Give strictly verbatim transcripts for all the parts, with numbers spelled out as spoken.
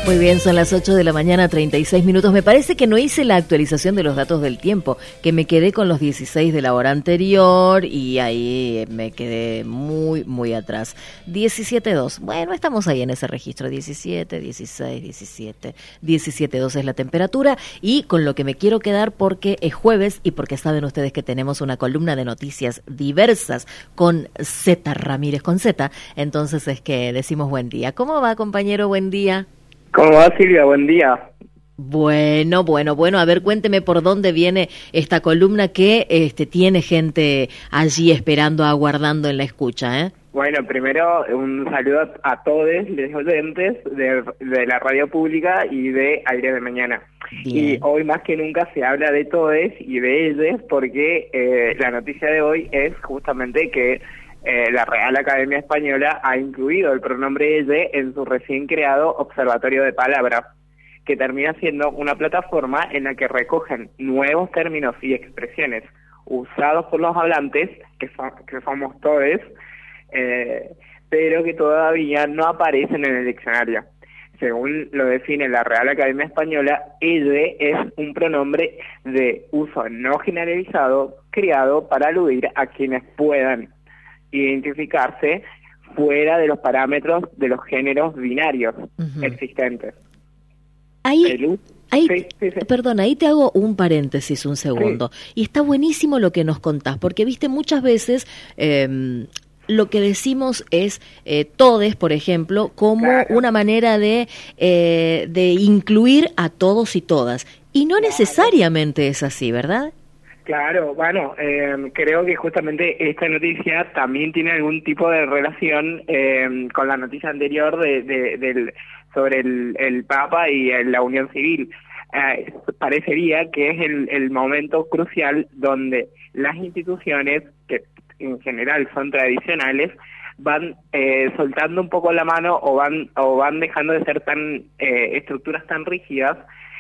Muy bien, son las ocho de la mañana, treinta y seis minutos. Me parece que no hice la actualización de los datos del tiempo, que me quedé con los dieciséis de la hora anterior y ahí me quedé muy, muy atrás. diecisiete dos. Bueno, estamos ahí en ese registro. diecisiete, dieciséis, diecisiete. diecisiete dos es la temperatura y con lo que me quiero quedar porque es jueves y porque saben ustedes que tenemos una columna de noticias diversas con Z Ramírez, con Z. Entonces es que decimos buen día. ¿Cómo va, compañero? Buen día. ¿Cómo va, Silvia? Buen día. Bueno, bueno, bueno, a ver, cuénteme por dónde viene esta columna que este, tiene gente allí esperando, aguardando en la escucha, ¿eh? Bueno, primero un saludo a todos los oyentes de, de la radio pública y de Aire de Mañana. Bien. Y hoy más que nunca se habla de todos y de ellos porque eh, la noticia de hoy es justamente que Eh, la Real Academia Española ha incluido el pronombre ella en su recién creado Observatorio de Palabras, que termina siendo una plataforma en la que recogen nuevos términos y expresiones usados por los hablantes, que, son, que somos todos, eh, pero que todavía no aparecen en el diccionario. Según lo define la Real Academia Española, ella es un pronombre de uso no generalizado creado para aludir a quienes puedan identificarse fuera de los parámetros de los géneros binarios uh-huh. existentes. Ahí, El, ahí sí, sí, sí. Perdón, ahí te hago un paréntesis un segundo. Sí. Y está buenísimo lo que nos contás, porque viste muchas veces eh, lo que decimos es eh, todes, por ejemplo, como claro. una manera de, eh, de incluir a todos y todas. Y no claro. necesariamente es así, ¿verdad? Claro, bueno, eh, creo que justamente esta noticia también tiene algún tipo de relación eh, con la noticia anterior de, de, del, sobre el, el Papa y la unión civil. Eh, parecería que es el, el momento crucial donde las instituciones, que en general son tradicionales, van eh, soltando un poco la mano o van o van dejando de ser tan eh, estructuras tan rígidas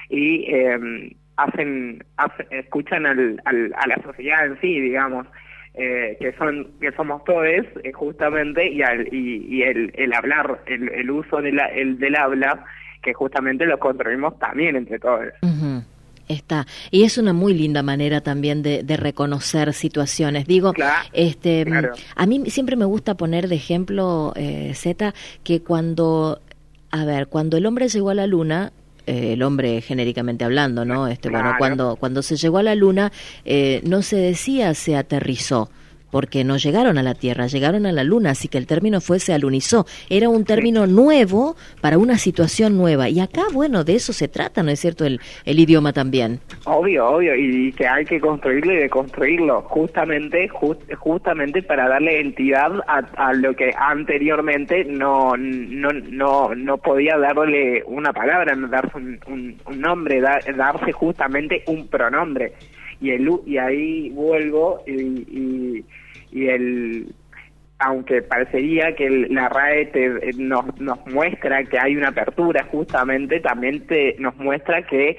y eh, hacen, hacen escuchan al, al, a la sociedad en sí, digamos, eh, que son que somos todos eh, justamente y, al, y, y el, el hablar, el, el uso de la, el, del habla, que justamente lo construimos también entre todos. Uh-huh. Está, y es una muy linda manera también de, de reconocer situaciones. Digo, claro, este, claro. a mí siempre me gusta poner de ejemplo, eh, Zeta, que cuando, a ver, cuando el hombre llegó a la luna, eh, el hombre genéricamente hablando, ¿no? Este, claro. bueno, cuando cuando se llegó a la luna, eh, no se decía se aterrizó, porque no llegaron a la Tierra, llegaron a la Luna, así que el término fue se alunizó. Era un término sí. nuevo para una situación nueva. Y acá, bueno, de eso se trata, ¿no es cierto? El, el idioma también. Obvio, obvio, y que hay que construirlo y deconstruirlo, justamente just, justamente para darle entidad a, a lo que anteriormente no no no no podía darle una palabra, no darse un, un, un nombre, da, darse justamente un pronombre. Y el y ahí vuelvo y, y, y el aunque parecería que el, la R A E te, nos, nos muestra que hay una apertura, justamente también te, nos muestra que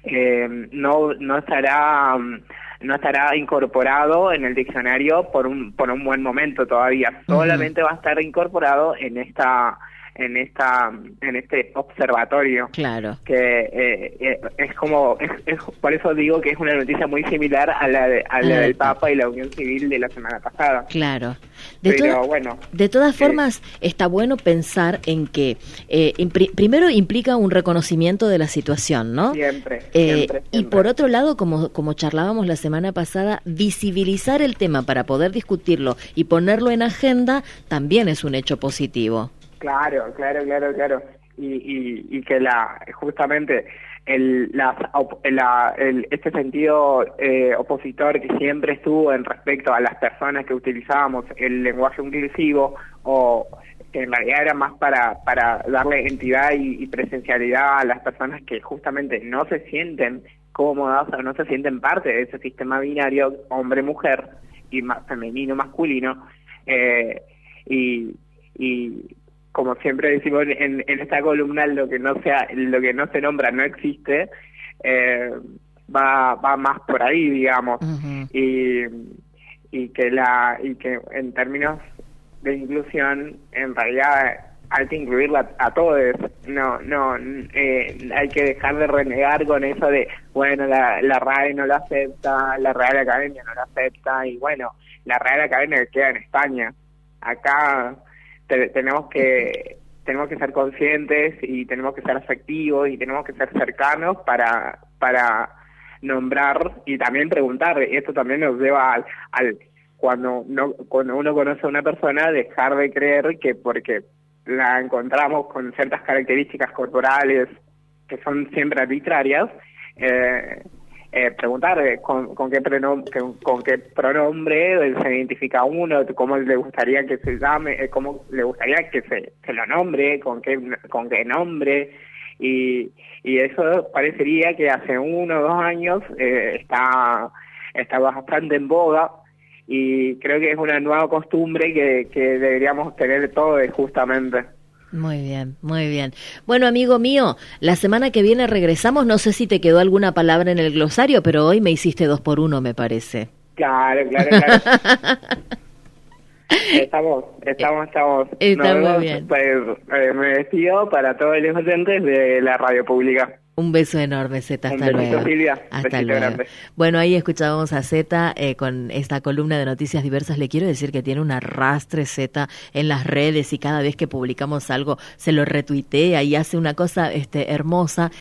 eh, no no estará no estará incorporado en el diccionario por un por un buen momento todavía. Uh-huh. Solamente va a estar incorporado en esta en esta en este observatorio, claro, que eh, eh, es como es, es por eso digo que es una noticia muy similar a la de, a la del Papa y la unión civil de la semana pasada. Claro, de pero toda, bueno, de todas formas eh, está bueno pensar en que eh, impri- primero implica un reconocimiento de la situación, ¿no? Siempre, eh, siempre, siempre. Y por otro lado, como como charlábamos la semana pasada, visibilizar el tema para poder discutirlo y ponerlo en agenda también es un hecho positivo. Claro, claro, claro, claro. Y, y, y que la justamente el, la, la, el, este sentido eh, opositor que siempre estuvo en respecto a las personas que utilizábamos el lenguaje inclusivo, o que en realidad era más para, para darle entidad y, y presencialidad a las personas que justamente no se sienten cómodas o no se sienten parte de ese sistema binario hombre-mujer y más femenino-masculino, eh, y, y como siempre decimos en, en esta columna, lo que no sea, lo que no se nombra no existe, eh, va va más por ahí, digamos. Uh-huh. y y que la y que en términos de inclusión, en realidad hay que incluirla a todos, no, no, eh, hay que dejar de renegar con eso de, bueno, la, la RAE no lo acepta, la Real Academia no lo acepta, y bueno, la Real Academia queda en España. Acá te, tenemos que tenemos que ser conscientes y tenemos que ser afectivos y tenemos que ser cercanos para para nombrar y también preguntar. Esto también nos lleva al, al cuando no cuando uno conoce a una persona, dejar de creer que porque la encontramos con ciertas características corporales que son siempre arbitrarias, eh, eh, preguntar con, con, qué prenom con, con qué pronombre se identifica uno, cómo le gustaría que se llame, cómo le gustaría que se, se lo nombre, con qué, con qué nombre, y, y eso parecería que hace uno o dos años eh, está, está bastante en boga. Y creo que es una nueva costumbre que, que deberíamos tener todos justamente. Muy bien, muy bien. Bueno, amigo mío, la semana que viene regresamos. No sé si te quedó alguna palabra en el glosario, pero hoy me hiciste dos por uno, me parece. Claro, claro, claro. Estamos, estamos, estamos. Está muy bien. Pues, eh, me despido para todos los oyentes de la radio pública. Un beso enorme, Zeta, hasta Un besito, luego. Silvia. Hasta Besito luego. grande. Bueno, ahí escuchábamos a Zeta eh, con esta columna de noticias diversas. Le quiero decir que tiene un arrastre Zeta en las redes y cada vez que publicamos algo se lo retuitea y hace una cosa este, hermosa.